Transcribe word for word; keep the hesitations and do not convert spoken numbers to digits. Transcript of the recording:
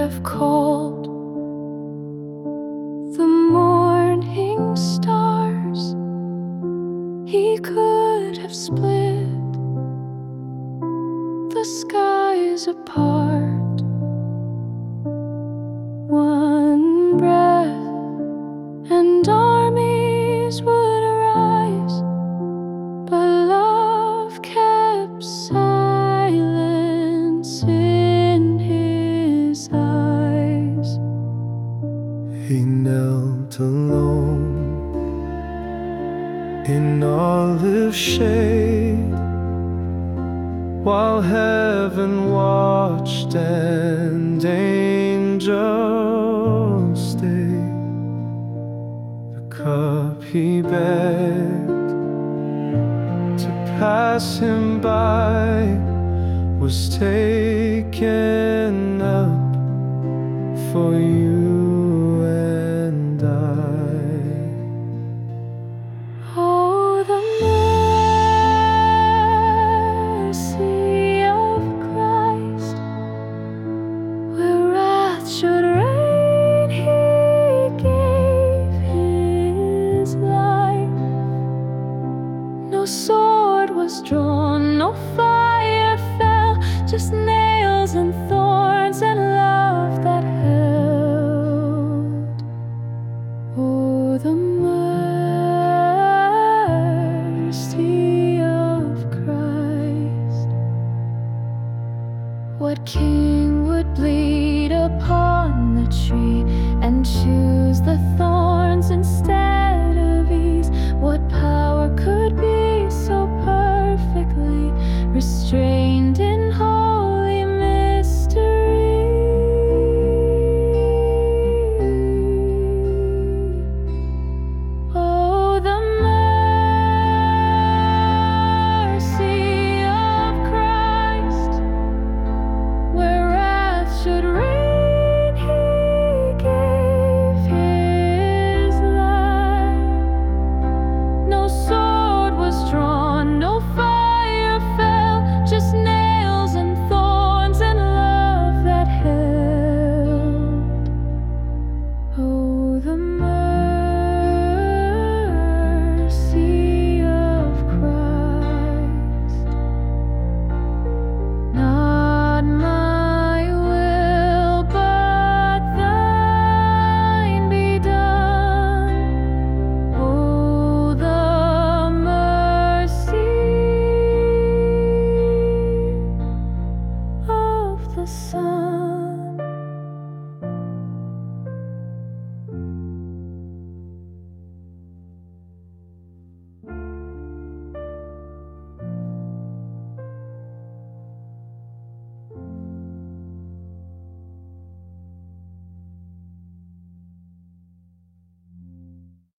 have called the morning stars. He could have split the skies apart. One breath and armies would arise, but love kept silence in his eyes. He knelt alone in olive shade, while heaven watched and angels stayed. The cup he begged to pass him by was taken up for you and I. Oh, the mercy of Christ, where wrath should reign, he gave his life. No sword was drawn, no fire fell, just nails and thorns and love that held. Oh, the mercy of Christ. What king would bleed upon the tree and choose the thorn